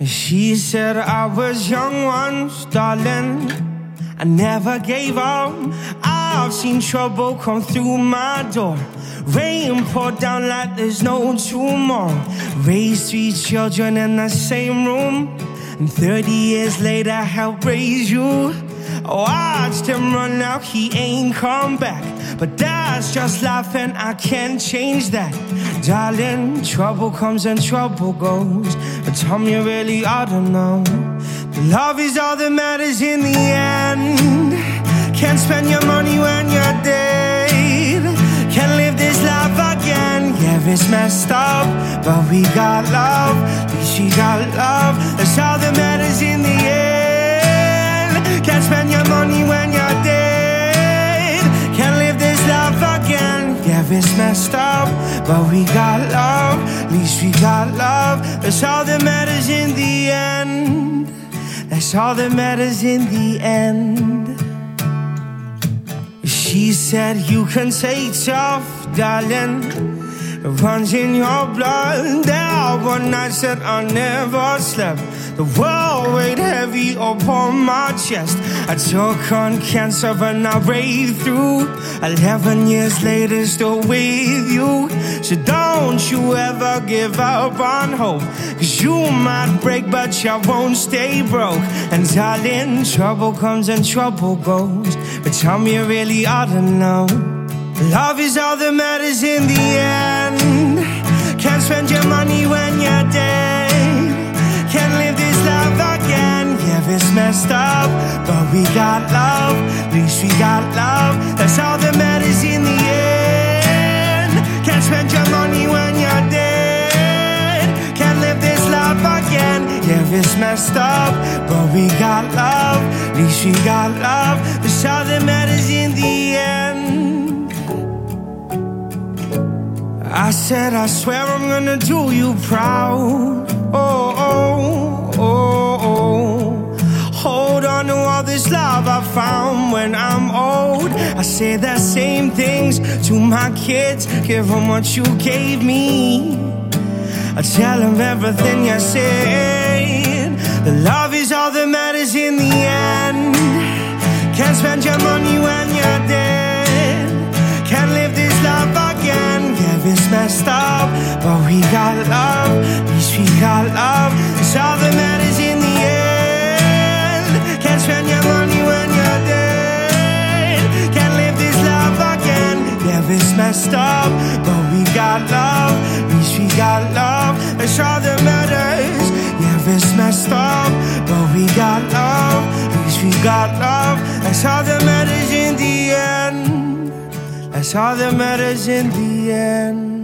She said I was young once, darling, I never gave up. I've seen trouble come through my door, rain pour down like there's no tomorrow. Raised 3 children in the same room, and 30 years later helped raise you. Oh, I watched him run out, he ain't come back, but that's just life and I can't change that. Darling, trouble comes and trouble goes, but tell me you really ought to know that love is all that matters in the end. Can't spend your money when you're dead, can't live this life again. Yeah, it's messed up, but we got love, at least we got love. That's all that matters in the end. Can't spend your money when you're dead, can't live this life again. Yeah, it's messed up, but we got love, at least we got love. That's all that matters in the end. That's all that matters in the end. She said you can take tough, darling, it runs in your blood. There were nights that I never slept, the world weighed heavy upon my chest. I took on cancer and I braved through. 11 years later still with you. So don't you ever give up on hope, 'cause you might break but you won't stay broke. And darling, trouble comes and trouble goes, but tell me you really ought to know love is all that matters in the end. Can't spend your money when you're dead, can't live this life again. Yeah, it's messed up, but we got love, at least we got love. That's all that matters in the end. Can't spend your money when you're dead, can't live this life again. Yeah, it's messed up, but we got love, at least we got love. That's all that matters in the end. I said, I swear I'm gonna do you proud. Oh, oh, oh, oh. Hold on to all this love I found when I'm old. I say the same things to my kids, give them what you gave me. I tell them everything you said. The love is all that matters in the end. Can't spend your money when you're dead, can't live this life again. Yeah, it's messed up, but we got love, at least we got love. It's all that matters in the end. Can't spend your money when you're dead, can't live this life again. Yeah, it's messed up, but we got love, at least we got love. That's all that matters. Yeah, it's messed up, but we got love, at least we got love. That's all that matters in the end. That's all that matters in the end.